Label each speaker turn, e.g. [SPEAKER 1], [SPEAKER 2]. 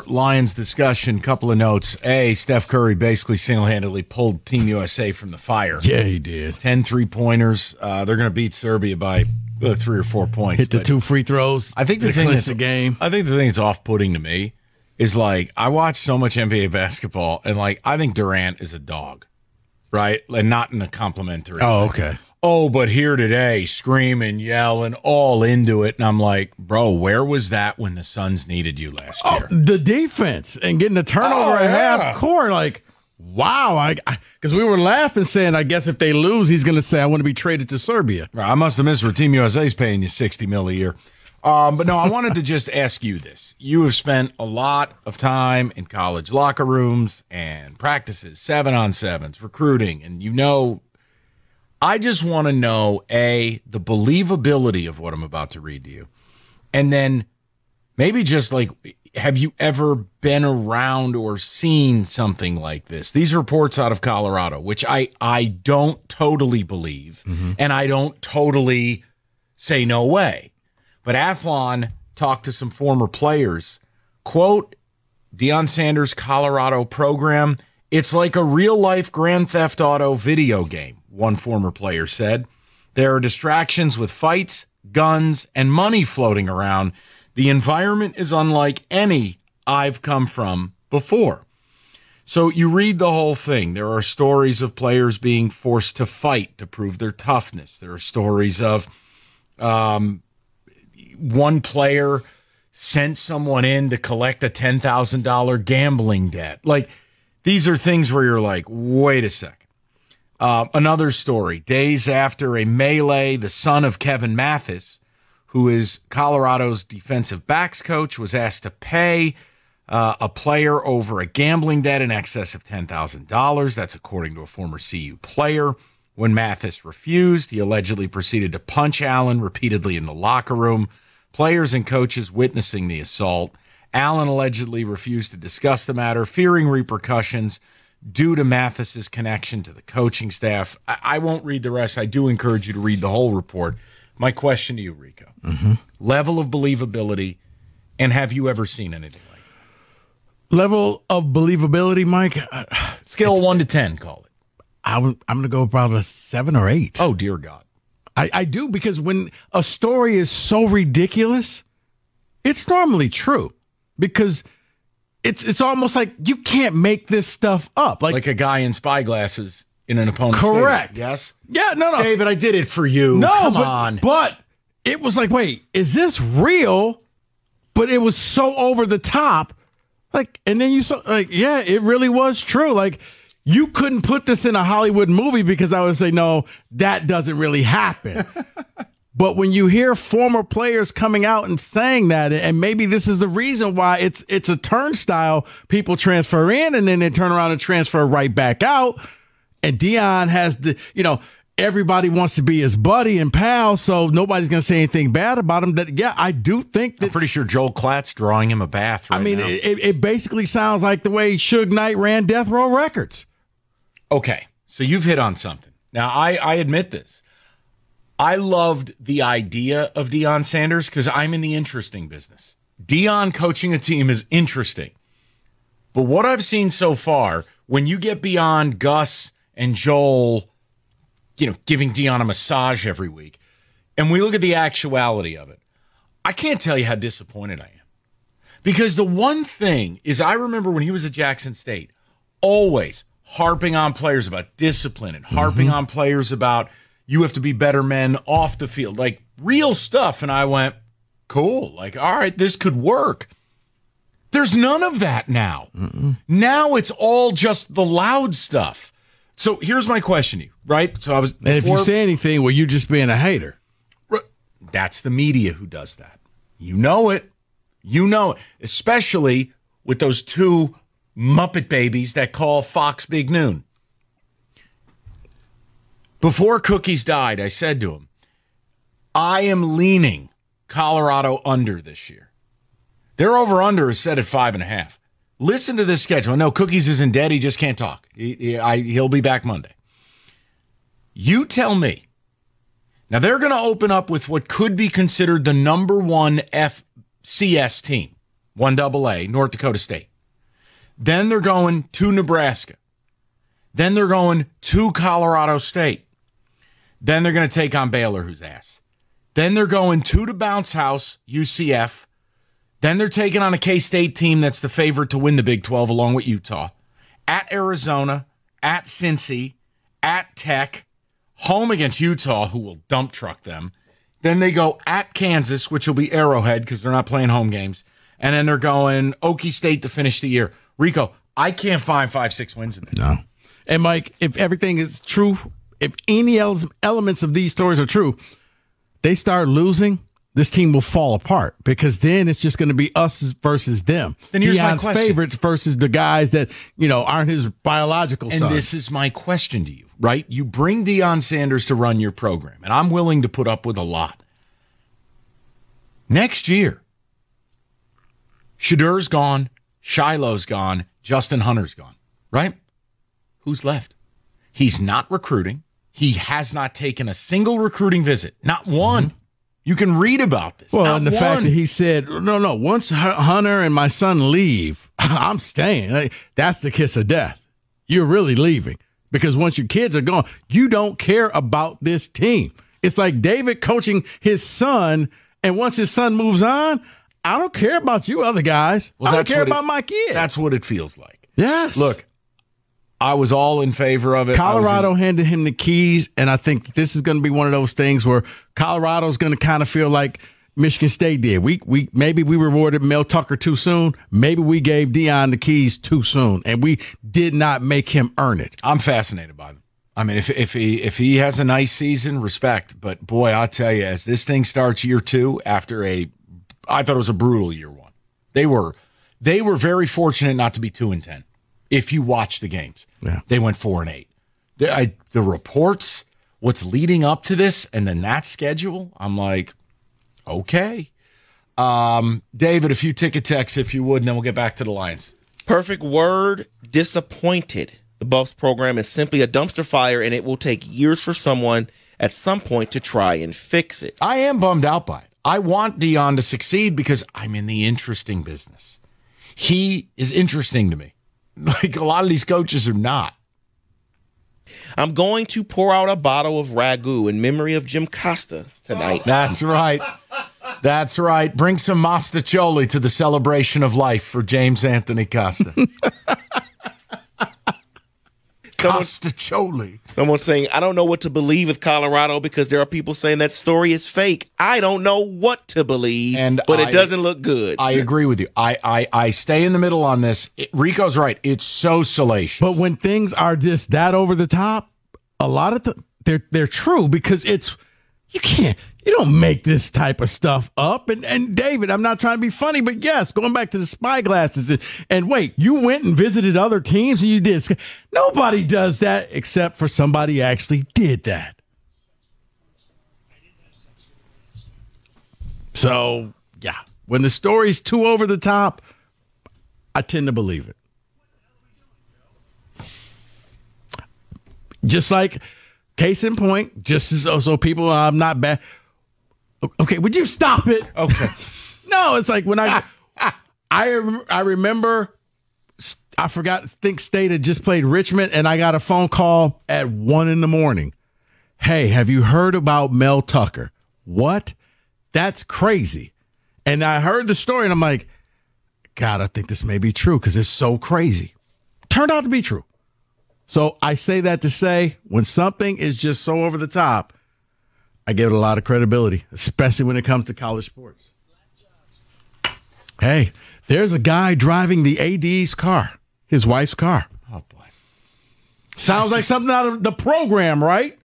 [SPEAKER 1] Lions discussion, couple of notes. A, Steph Curry basically single-handedly pulled Team USA from the fire.
[SPEAKER 2] Yeah, he did.
[SPEAKER 1] 10 3-pointers. They're going to beat Serbia by 3 or 4 points.
[SPEAKER 2] Hit the 2 free throws.
[SPEAKER 1] I think the thing
[SPEAKER 2] is the game.
[SPEAKER 1] I think the thing that's off-putting to me is, like, I watch so much NBA basketball, and, like, I think Durant is a dog, right? And not in a complimentary
[SPEAKER 2] Oh,
[SPEAKER 1] way.
[SPEAKER 2] okay.
[SPEAKER 1] Oh, but here today, screaming, yelling, all into it. And I'm like, bro, where was that when the Suns needed you last year?
[SPEAKER 2] The defense and getting the turnover at half court, like, wow. Because we were laughing, saying, I guess if they lose, he's going to say, I want to be traded to Serbia.
[SPEAKER 1] I must have missed where Team USA's paying you $60 million a year. But no, I wanted to just ask you this. You have spent a lot of time in college locker rooms and practices, 7-on-7s, recruiting, and you know, I just want to know, A, the believability of what I'm about to read to you. And then maybe just like, have you ever been around or seen something like this? These reports out of Colorado, which I don't totally believe, and I don't totally say no way. But Athlon talked to some former players. Quote, Deion Sanders' Colorado program, it's like a real-life Grand Theft Auto video game, one former player said. There are distractions with fights, guns, and money floating around. The environment is unlike any I've come from before. So you read the whole thing. There are stories of players being forced to fight to prove their toughness. There are stories of one player sent someone in to collect a $10,000 gambling debt. Like, these are things where you're like, wait a second. Another story. Days after a melee, the son of Kevin Mathis, who is Colorado's defensive backs coach, was asked to pay a player over a gambling debt in excess of $10,000. That's according to a former CU player. When Mathis refused, he allegedly proceeded to punch Allen repeatedly in the locker room. Players and coaches witnessing the assault. Allen allegedly refused to discuss the matter, fearing repercussions due to Mathis's connection to the coaching staff. I won't read the rest. I do encourage you to read the whole report. My question to you, Rico, level of believability, and have you ever seen anything like that?
[SPEAKER 2] Level of believability, Mike?
[SPEAKER 1] Scale of 1 to 10, call it.
[SPEAKER 2] I'm going to go about a 7 or 8.
[SPEAKER 1] Oh, dear God.
[SPEAKER 2] I do, because when a story is so ridiculous, it's normally true. Because it's almost like you can't make this stuff up. Like
[SPEAKER 1] a guy in spy glasses in an opponent's
[SPEAKER 2] correct.
[SPEAKER 1] stadium. Yes?
[SPEAKER 2] Yeah, no.
[SPEAKER 1] David, I did it for you.
[SPEAKER 2] No,
[SPEAKER 1] Come on.
[SPEAKER 2] But it was like, wait, is this real? But it was so over the top. Like, and then you saw, like, yeah, it really was true. Like, you couldn't put this in a Hollywood movie because I would say, no, that doesn't really happen. But when you hear former players coming out and saying that, and maybe this is the reason why it's a turnstile, people transfer in and then they turn around and transfer right back out. And Deion has everybody wants to be his buddy and pal, so nobody's going to say anything bad about him. That, yeah, I do think that.
[SPEAKER 1] I'm pretty sure Joel Klatt's drawing him a bath right now.
[SPEAKER 2] It basically sounds like the way Suge Knight ran Death Row Records.
[SPEAKER 1] Okay, so you've hit on something. Now, I admit this. I loved the idea of Deion Sanders because I'm in the interesting business. Deion coaching a team is interesting. But what I've seen so far, when you get beyond Gus and Joel, giving Deion a massage every week, and we look at the actuality of it, I can't tell you how disappointed I am. Because the one thing is, I remember when he was at Jackson State, always harping on players about discipline and harping on players about you have to be better men off the field, like real stuff. And I went, cool, like, all right, this could work. There's none of that now. Now it's all just the loud stuff. So here's my question to you, right? So
[SPEAKER 2] And if you say anything, well, you're just being a hater.
[SPEAKER 1] That's the media who does that. You know it. You know it. Especially with those two Muppet babies that call Fox Big Noon. Before Cookies died, I said to him, I am leaning Colorado under this year. Their over-under is set at 5.5. Listen to this schedule. No, Cookies isn't dead. He just can't talk. He'll be back Monday. You tell me. Now, they're going to open up with what could be considered the number one FCS team. 1AA, North Dakota State. Then they're going to Nebraska. Then they're going to Colorado State. Then they're going to take on Baylor, who's ass. Then they're going to the bounce house, UCF. Then they're taking on a K-State team that's the favorite to win the Big 12 along with Utah. At Arizona, at Cincy, at Tech, home against Utah, who will dump truck them. Then they go at Kansas, which will be Arrowhead because they're not playing home games. And then they're going Okie State to finish the year. Rico, I can't find 5-6 wins in there.
[SPEAKER 2] No. And, Mike, if everything is true, if any elements of these stories are true, they start losing, this team will fall apart because then it's just going to be us versus them.
[SPEAKER 1] Then here's my
[SPEAKER 2] Deion's
[SPEAKER 1] question.
[SPEAKER 2] favorites versus the guys that, aren't his biological
[SPEAKER 1] And
[SPEAKER 2] sons.
[SPEAKER 1] this is my question to you, right? You bring Deion Sanders to run your program, and I'm willing to put up with a lot. Next year, Shedur's gone, Shiloh's gone, Justin Hunter's gone, right? Who's left? He's not recruiting. He has not taken a single recruiting visit, not one. Mm-hmm. You can read about this.
[SPEAKER 2] Well,
[SPEAKER 1] not
[SPEAKER 2] and the
[SPEAKER 1] one.
[SPEAKER 2] fact that he said, no, once Hunter and my son leave, I'm staying. Like, that's the kiss of death. You're really leaving because once your kids are gone, you don't care about this team. It's like David coaching his son, and once his son moves on, I don't care about you other guys.
[SPEAKER 1] Well,
[SPEAKER 2] I don't care about my kids.
[SPEAKER 1] That's what it feels like.
[SPEAKER 2] Yes.
[SPEAKER 1] Look, I was all in favor of it.
[SPEAKER 2] Colorado handed him the keys, and I think this is going to be one of those things where Colorado's going to kind of feel like Michigan State did. Maybe we rewarded Mel Tucker too soon. Maybe we gave Deion the keys too soon, and we did not make him earn it.
[SPEAKER 1] I'm fascinated by them. I mean, if he has a nice season, respect. But boy, I'll tell you, as this thing starts year two, after I thought it was a brutal year one. They were very fortunate not to be 2-10. If you watch the games, They went 4-8. The reports, what's leading up to this, and then that schedule, I'm like, okay. David, a few ticket texts, if you would, and then we'll get back to the Lions.
[SPEAKER 3] Perfect word, disappointed. The Buffs program is simply a dumpster fire, and it will take years for someone at some point to try and fix it.
[SPEAKER 1] I am bummed out by it. I want Deion to succeed because I'm in the interesting business. He is interesting to me. Like a lot of these coaches are not.
[SPEAKER 3] I'm going to pour out a bottle of ragu in memory of Jim Costa tonight.
[SPEAKER 1] That's right. That's right. Bring some Mostaccioli to the celebration of life for James Anthony Costa. Costaccioli.
[SPEAKER 3] Someone's saying, I don't know what to believe with Colorado because there are people saying that story is fake. I don't know what to believe, but it doesn't look good.
[SPEAKER 1] I agree with you. I stay in the middle on this. Rico's right. It's so salacious.
[SPEAKER 2] But when things are just that over the top, a lot of they're true because you don't make this type of stuff up. And David, I'm not trying to be funny, but yes, going back to the spy glasses and wait, you went and visited other teams and you did. Nobody does that except for somebody who actually did that. So, yeah, when the story's too over the top, I tend to believe it. Just like case in point, just so people, I'm not bad. Okay, would you stop it?
[SPEAKER 1] Okay.
[SPEAKER 2] No, it's like when I remember, I think State had just played Richmond, and I got a phone call at 1 a.m. Hey, have you heard about Mel Tucker? What? That's crazy. And I heard the story, and I'm like, God, I think this may be true because it's so crazy. Turned out to be true. So I say that to say when something is just so over the top, I give it a lot of credibility, especially when it comes to college sports. Hey, there's a guy driving the AD's car, his wife's car.
[SPEAKER 1] Oh, boy.
[SPEAKER 2] Sounds like something out of the program, right?